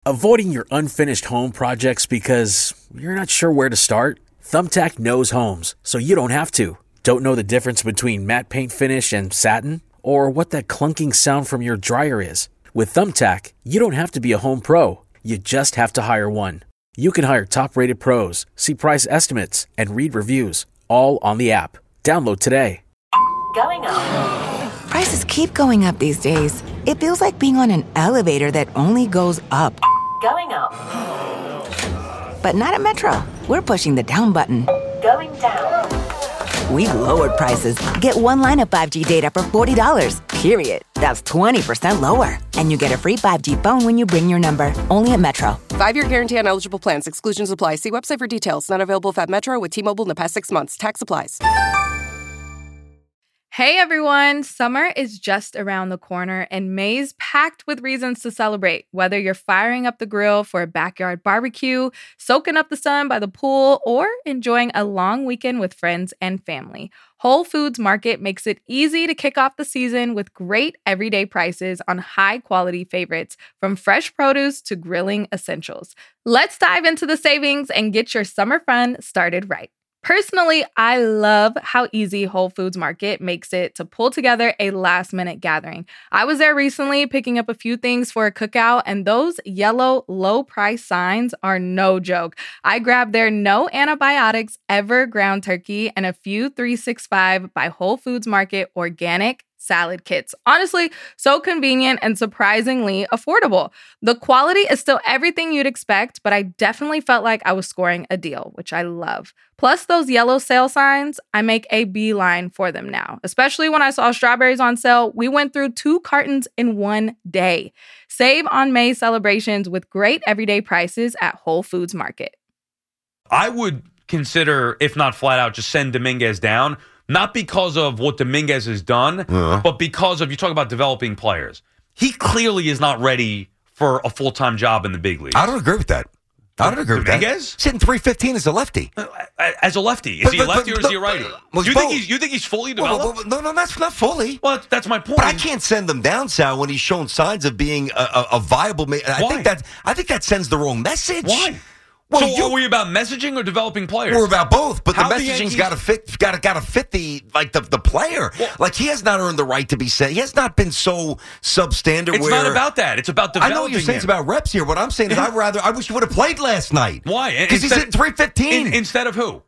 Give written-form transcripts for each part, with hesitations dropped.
Avoiding your unfinished home projects because you're not sure where to start? Thumbtack knows homes, so you don't have to. Don't know the difference between matte paint finish and satin? Or what that clunking sound from your dryer is? With Thumbtack, you don't have to be a home pro. You just have to hire one. You can hire top-rated pros, see price estimates, and read reviews, all on the app. Download today. Going up. Prices keep going up these days. It feels like being on an elevator that only goes up. Going up. But not at Metro. We're pushing the down button. Going down. We've lowered prices. Get one line of 5G data for $40, period. That's 20% lower. And you get a free 5G phone when you bring your number. Only at Metro. 5-year guarantee on eligible plans. Exclusions apply. See website for details. Not available if at Metro with T-Mobile in the past 6 months. Tax applies. Hey everyone, summer is just around the corner and May's packed with reasons to celebrate. Whether you're firing up the grill for a backyard barbecue, soaking up the sun by the pool, or enjoying a long weekend with friends and family, Whole Foods Market makes it easy to kick off the season with great everyday prices on high-quality favorites, from fresh produce to grilling essentials. Let's dive into the savings and get your summer fun started right. Personally, I love how easy Whole Foods Market makes it to pull together a last-minute gathering. I was there recently picking up a few things for a cookout, and those yellow low-price signs are no joke. I grabbed their no antibiotics ever ground turkey and a few 365 by Whole Foods Market organic salad kits. Honestly, so convenient and surprisingly affordable. The quality is still everything you'd expect, but I definitely felt like I was scoring a deal, which I love. Plus those yellow sale signs, I make a beeline for them now. Especially when I saw strawberries on sale, we went through 2 cartons in one day. Save on May celebrations with great everyday prices at Whole Foods Market. I would consider, if not flat out, just send Dominguez down. Not because of what Dominguez has done, but because of, you talk about developing players. He clearly is not ready for a full-time job in the big leagues. I don't agree with that. Dominguez? Sitting 315 as a lefty. As a lefty. Is he a lefty or is he a righty? You think he's fully developed? No, that's not fully. Well, that's my point. But I can't send them down, Sal, when he's shown signs of being a viable. Why? I think that sends the wrong message. Why? Well, so are we about messaging or developing players? We're about both, but How the messaging's got to fit. Got to fit the player. Well, he has not earned the right to be sent. He has not been so substandard. It's not about that. It's about developing. I know what you're saying. It's about reps here. What I'm saying is, I wish you would have played last night. Why? Because he's hitting 315 instead of who?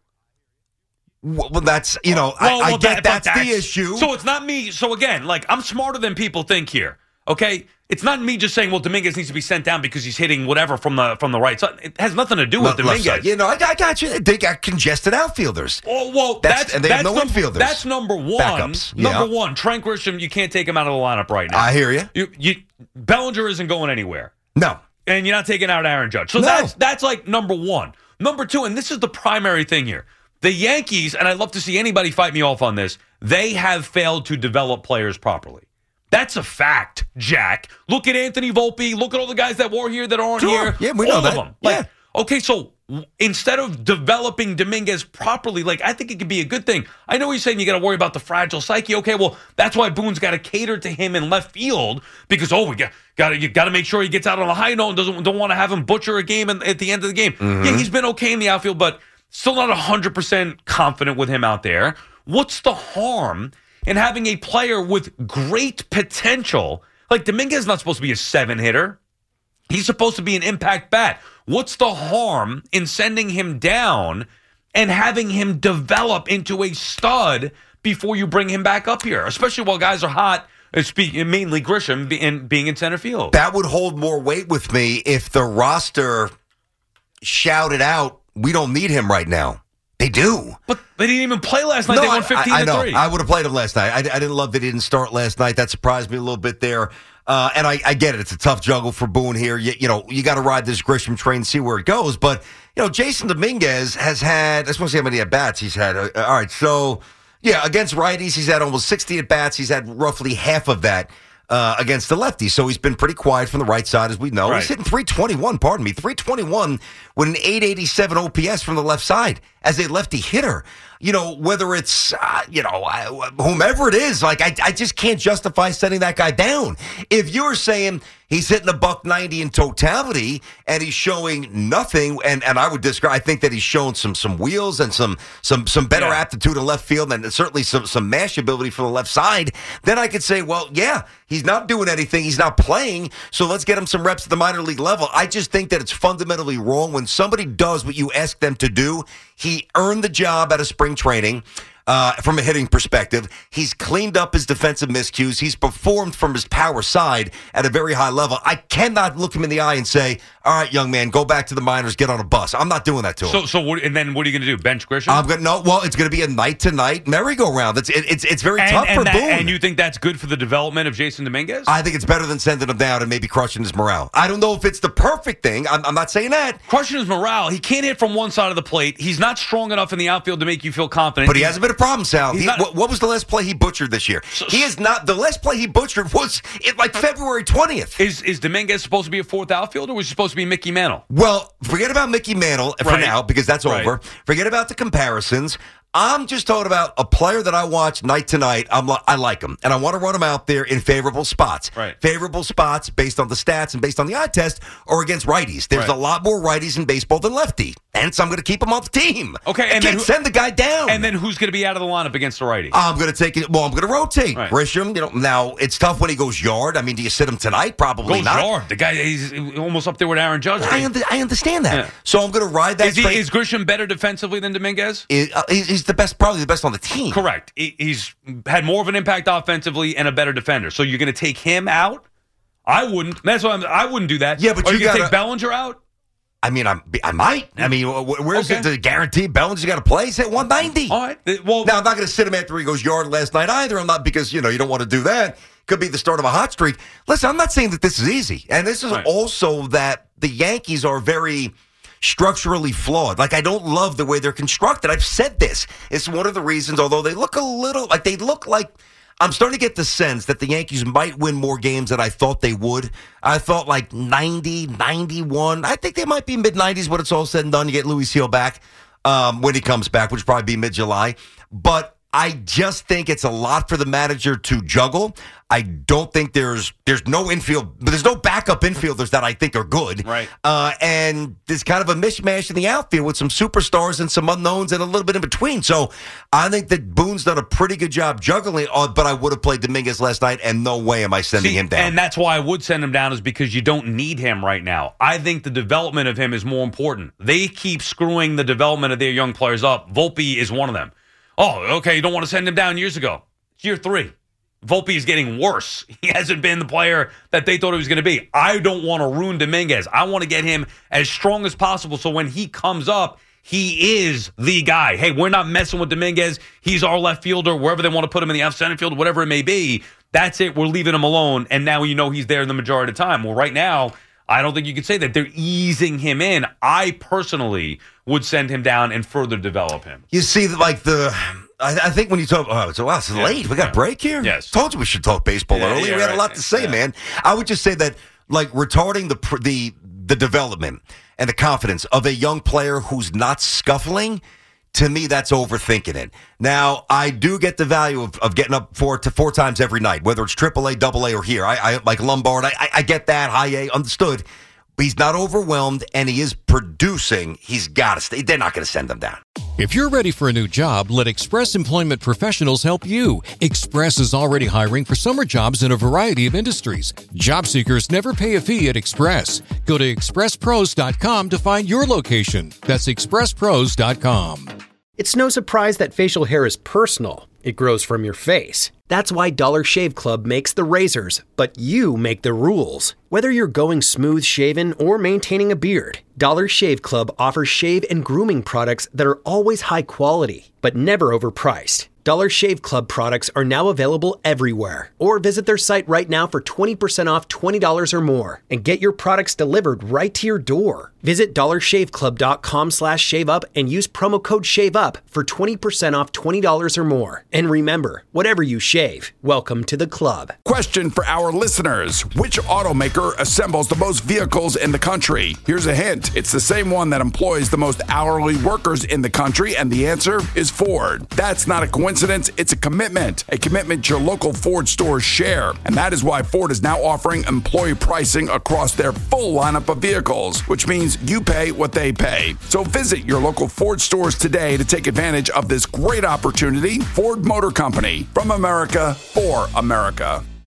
Well, that's I get that's the issue. So it's not me. So again, I'm smarter than people think here. Okay, it's not me just saying, well, Dominguez needs to be sent down because he's hitting whatever from the right side. It has nothing to do with Dominguez. I got you. They got congested outfielders. Oh, well, and they have no infielders. That's number one. Backups. Number one, Trent Grisham, you can't take him out of the lineup right now. I hear you. Bellinger isn't going anywhere. No. And you're not taking out Aaron Judge. So that's like number one. Number two, and this is the primary thing here. The Yankees, and I'd love to see anybody fight me off on this, they have failed to develop players properly. That's a fact, Jack. Look at Anthony Volpe. Look at all the guys that were here that aren't here. Yeah, we know that. All of them. Yeah. Okay, so instead of developing Dominguez properly, I think it could be a good thing. I know he's saying you got to worry about the fragile psyche. Okay, well, that's why Boone's got to cater to him in left field because you got to make sure he gets out on a high note and don't want to have him butcher a game at the end of the game. Mm-hmm. Yeah, he's been okay in the outfield, but still not 100% confident with him out there. What's the harm in having a player with great potential? Dominguez is not supposed to be a 7-hitter. He's supposed to be an impact bat. What's the harm in sending him down and having him develop into a stud before you bring him back up here, especially while guys are hot, mainly Grisham being in center field? That would hold more weight with me if the roster shouted out, we don't need him right now. They do. But they didn't even play last night. They won 15-3. I know. I would have played him last night. I didn't love that he didn't start last night. That surprised me a little bit there. And I get it. It's a tough juggle for Boone here. You got to ride this Grisham train and see where it goes. But, Jason Dominguez has had, I just want to see how many at-bats he's had. All right, so, against righties, he's had almost 60 at-bats. He's had roughly half of that against the lefty. So he's been pretty quiet from the right side, as we know. Right. He's hitting 321 with an 887 OPS from the left side as a lefty hitter. Whether it's, whomever it is, I just can't justify setting that guy down. If you're saying He's hitting $190 in totality, and he's showing nothing. And I would describe. I think that he's shown some wheels and some better aptitude in left field, and certainly some mash ability from the left side. Then I could say, well, yeah, he's not doing anything. He's not playing. So let's get him some reps at the minor league level. I just think that it's fundamentally wrong when somebody does what you ask them to do. He earned the job out of spring training. From a hitting perspective, he's cleaned up his defensive miscues. He's performed from his power side at a very high level. I cannot look him in the eye and say, all right, young man, go back to the minors, get on a bus. I'm not doing that to him. So and then what are you going to do? Bench Grisham? It's going to be a night-to-night merry-go-round. It's very tough for Boone. And you think that's good for the development of Jason Dominguez? I think it's better than sending him down and maybe crushing his morale. I don't know if it's the perfect thing. I'm not saying that. Crushing his morale. He can't hit from one side of the plate. He's not strong enough in the outfield to make you feel confident. But he hasn't been a problem, Sal. What was the last play he butchered this year? He is not. The last play he butchered was February 20th. Is Dominguez supposed to be a fourth outfielder, or was he supposed to be Mickey Mantle? Well, forget about Mickey Mantle for now, because that's over. Forget about the comparisons. I'm just talking about a player that I watch night to night. I like him, and I want to run him out there in favorable spots. Right. Favorable spots based on the stats and based on the eye test, or against righties. There's a lot more righties in baseball than lefty, hence I'm going to keep him off the team. Okay, and then send the guy down. And then who's going to be out of the lineup against the righty? I'm going to take it. Well, I'm going to rotate Grisham. Now it's tough when he goes yard. I mean, do you sit him tonight? Probably not. Yard. The guy he's almost up there with Aaron Judge. I understand that. Yeah. So I'm going to ride that. Is Grisham better defensively than Dominguez? He's the best, probably the best on the team. Correct. He's had more of an impact offensively and a better defender. So you're going to take him out? I wouldn't. That's why I wouldn't do that. Yeah, but you going to take Bellinger out? I mean, I might. I mean, where's it to guarantee Bellinger's got to play? He's at 190. All right. Well, now I'm not going to sit him after he goes yard last night either. I'm not, because you don't want to do that. Could be the start of a hot streak. Listen, I'm not saying that this is easy, and this is also that the Yankees are very structurally flawed. Like, I don't love the way they're constructed. I've said this. It's one of the reasons, although they look like I'm starting to get the sense that the Yankees might win more games than I thought they would. I thought like 90, 91. I think they might be mid-90s when it's all said and done. You get Louis Seal back when he comes back, which will probably be mid-July. But I just think it's a lot for the manager to juggle. I don't think there's no infield, but there's no backup infielders that I think are good. Right. And there's kind of a mishmash in the outfield with some superstars and some unknowns and a little bit in between. So I think that Boone's done a pretty good job juggling, but I would have played Dominguez last night, and no way am I sending him down. And that's why I would send him down, is because you don't need him right now. I think the development of him is more important. They keep screwing the development of their young players up. Volpe is one of them. Oh, okay, you don't want to send him down years ago. It's year 3. Volpe is getting worse. He hasn't been the player that they thought he was going to be. I don't want to ruin Dominguez. I want to get him as strong as possible so when he comes up, he is the guy. Hey, we're not messing with Dominguez. He's our left fielder, wherever they want to put him in the left center field, whatever it may be. That's it. We're leaving him alone, and now he's there the majority of the time. Well, right now, I don't think you could say that. They're easing him in. I personally would send him down and further develop him. You see, I think when you talk, it's late. We got a break here? Yes. Told you we should talk baseball early. We had a lot to say, man. I would just say that, retarding the development and the confidence of a young player who's not scuffling, to me, that's overthinking it. Now, I do get the value of getting up four times every night, whether it's AAA, AA, or here. I like Lombard. I get that. High A, understood. But he's not overwhelmed, and he is producing. He's got to stay. They're not going to send him down. If you're ready for a new job, let Express Employment Professionals help you. Express is already hiring for summer jobs in a variety of industries. Job seekers never pay a fee at Express. Go to expresspros.com to find your location. That's expresspros.com. It's no surprise that facial hair is personal. It grows from your face. That's why Dollar Shave Club makes the razors, but you make the rules. Whether you're going smooth shaven or maintaining a beard, Dollar Shave Club offers shave and grooming products that are always high quality, but never overpriced. Dollar Shave Club products are now available everywhere. Or visit their site right now for 20% off $20 or more and get your products delivered right to your door. Visit dollarshaveclub.com/shaveup and use promo code SHAVEUP for 20% off $20 or more. And remember, whatever you shave, welcome to the club. Question for our listeners. Which automaker assembles the most vehicles in the country? Here's a hint. It's the same one that employs the most hourly workers in the country, and the answer is Ford. That's not a coincidence. coincidence, it's a commitment your local Ford stores share. And that is why Ford is now offering employee pricing across their full lineup of vehicles, which means you pay what they pay. So visit your local Ford stores today to take advantage of this great opportunity. Ford Motor Company, from America for America.